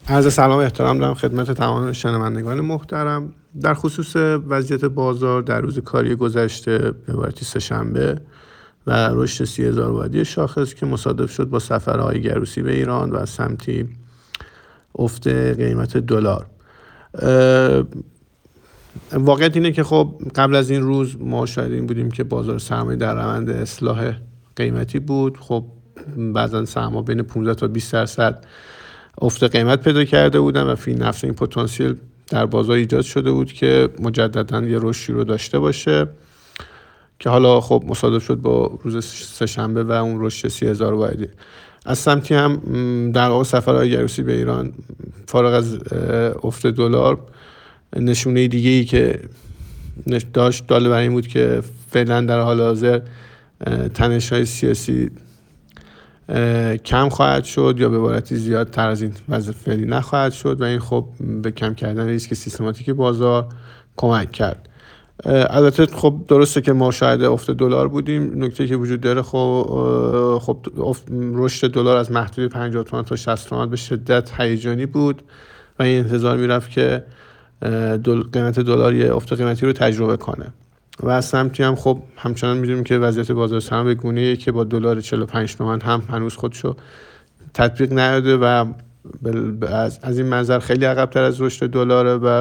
عرض سلام و احترام دارم خدمت تمام شنوندگان محترم. در خصوص وضعیت بازار در روز کاری گذشته به عبارتی سه‌شنبه و رشد 30,000 واحدی شاخص که مصادف شد با سفر آقای گروسی به ایران و از سمتی افت قیمت دلار. واقعیت اینه که خب قبل از این روز ما شاهد این بودیم که بازار سرمایه در روند اصلاح قیمتی بود. خب بعضا سهم‌ها بین 15 تا 20% افت قیمت پیدا کرده بودن و فی نفس این پتانسیل در بازار ایجاد شده بود که مجددا یه رشدی رو داشته باشه که حالا خب مصادف شد با روز سه‌شنبه و اون رشد 30,000 واحدی. از سمتی هم در واقع سفر آقای گروسی به ایران فارغ از افت دلار نشونه دیگه‌ای که داشت دال بر این بود که فعلا در حال حاضر تنش‌های سیاسی کم خواهد شد یا به عبارتی زیادتر از این وضع فعلی نخواهد شد و این خب به کم کردن ریسک سیستماتیک بازار کمک کرد. البته خب درسته که ما شاهد افت دلار بودیم. نکته که وجود داره خب رشد دلار از محدوده 50 تومان تا 60 تومان به شدت هیجانی بود و این انتظار میرفت که قیمت دلار یه افت قیمتی رو تجربه کنه و از سمتی هم خب همچنان می‌دونیم که وضعیت بازار سرمایه به گونه‌ایه که با دلار 45 تومان هم هنوز خودشو تطبیق نداده و از این منظر خیلی عقب‌تر از رشد دلاره و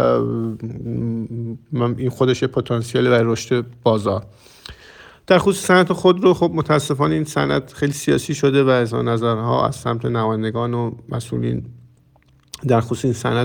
این خودش پتانسیل برای رشد بازار. در خصوص صنعت خودرو خب متاسفانه این صنعت خیلی سیاسی شده و اظهار نظرها از سمت نمایندگان و مسئولین در خصوص این صنعت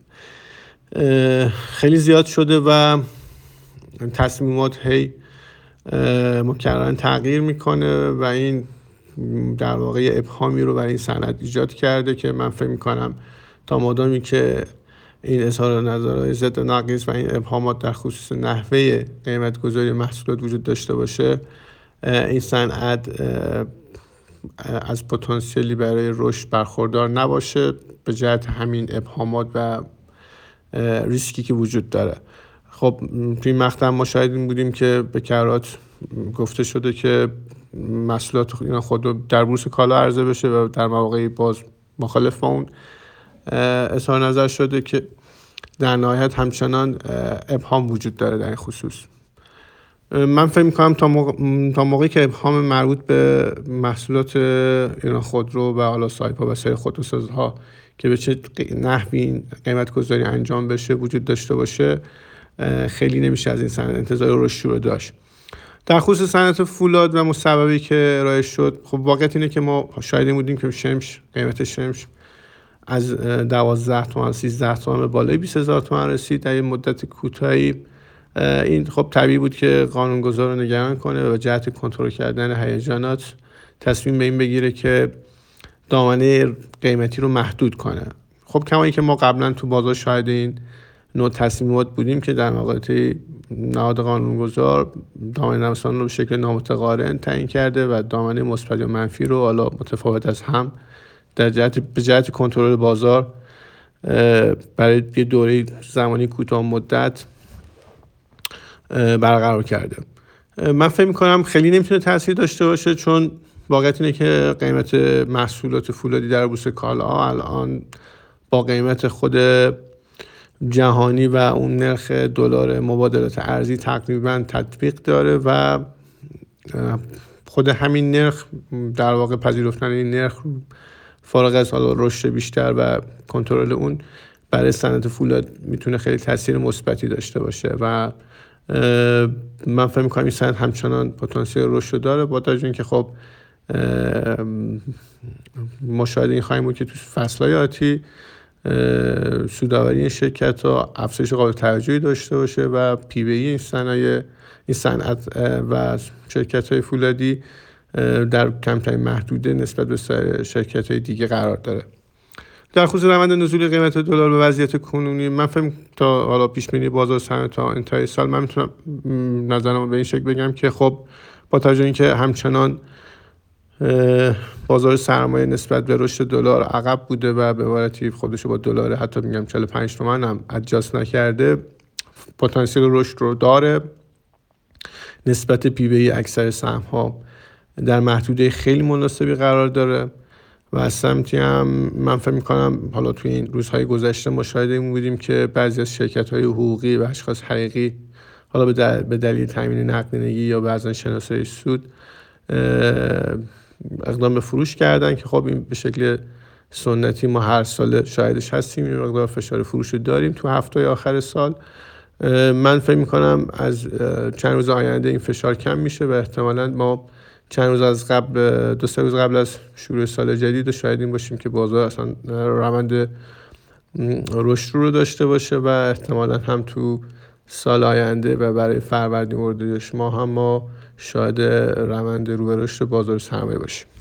خیلی زیاد شده و تصمیمات مکررن تغییر میکنه و این در واقع ابهامی رو برای این صنعت ایجاد کرده که من فکر میکنم تا مادامی که این اظهار نظرهای ضد نقیض و این ابهامات در خصوص نحوه قیمت گذاری محصولات وجود داشته باشه، این صنعت از پتانسیلی برای رشد برخوردار نباشه به جهت همین ابهامات و ریسکی که وجود داره. خب توی این مقطع ما شاهد این بودیم که به کرات گفته شده که محصولات خود در بورس کالا عرضه بشه و در مواقعی باز مخالف با اون اظهار نظر شده که در نهایت همچنان ابهام وجود داره در این خصوص. من فکر می‌کنم تا موقعی که ابهام مربوط به محصولات ایران خودرو و حالا سایپا و سایر خودروسازها که به چه نحوی قیمت گذاری انجام بشه وجود داشته باشه، خیلی نمیشه از این صنعت انتظار رشد رو داشت. در خصوص صنعت فولاد و مصوبی که ارائه شد، خب واقعیت اینه که ما شاهد بودیم که قیمت شمش از 12 تومان 13 تومان به بالای 20,000 تومان رسید در این مدت کوتاهی. این خب طبیعی بود که قانونگذار رو نگران کنه و جهت کنترل کردن هیجانات تصمیم به این بگیره که دامنه قیمتی رو محدود کنه. خب کمایی که ما قبلا تو بازار شاهد این نوع تصمیمات بودیم که در مقابل نهاد قانونگذار دامنه نوسان رو به شکل نامتقارن تعیین کرده و دامنه مثبت یا منفی رو حالا متفاوت از هم به جهت کنترل بازار برای یه دوره زمانی کوتاه مدت برقرار کرده. من فکر می‌کنم خیلی نمیتونه تاثیر داشته باشه، چون واقعیت اینه که قیمت محصولات فولادی در بورس کالا الان با قیمت خود جهانی و اون نرخ دلار مبادلات ارزی تقریبا تطبیق داره و خود همین نرخ در واقع پذیرفتن این نرخ فارغ از حالا رشد بیشتر و کنترل اون برای صنعت فولاد میتونه خیلی تاثیر مثبتی داشته باشه و من فکر می‌کنم این صنعت همچنان پتانسیل رشد داره، با توجه اینکه خب مشاهده این خواهیم بود که تو فصل‌های آتی سودآوری این شرکت‌ها افزایش قابل توجهی داشته باشه و پی بی ای این صنعت و شرکت‌های فولادی در کمترین محدوده نسبت به شرکت‌های دیگه قرار داره. در خصوص روند نزول قیمت دلار به وضعیت کنونی، من فکر تا حالا پیش بینی بازار سرمایه تا انتهای سال من میتونم نظرمو به این شکل بگم که خب با توجه اینکه همچنان بازار سرمایه نسبت به رشد دلار عقب بوده و به عبارتی خودشو با دلار حتی میگم 45 تومان هم ادجاست نکرده، پتانسیل رشد رو داره. نسبت پی بی ای اکثر سهم‌ها در محدوده خیلی مناسبی قرار داره و از سمتی هم من فکر می‌کنم حالا توی این روزهای گذشته مشاهده این بودیم که بعضی از شرکت‌های حقوقی و اشخاص حقیقی حالا به دلیل تامین نقدینگی یا بعضا شناسایی سود اقدام به فروش کردن که خب این به شکل سنتی ما هر سال شاهدش هستیم. این مقدار فشار فروش رو داریم تو هفته آخر سال. من فکر می‌کنم از چند روز آینده این فشار کم میشه و احتمالاً ما چند روز از قبل 2-3 روز قبل از شروع سال جدید رو شاهدیم باشیم که بازار اصلا روند رشد رو داشته باشه و احتمالاً هم تو سال آینده و برای فروردین اردیبهشت ماه هم ما شاهد روند رو به رشد بازار سرمایه باشیم.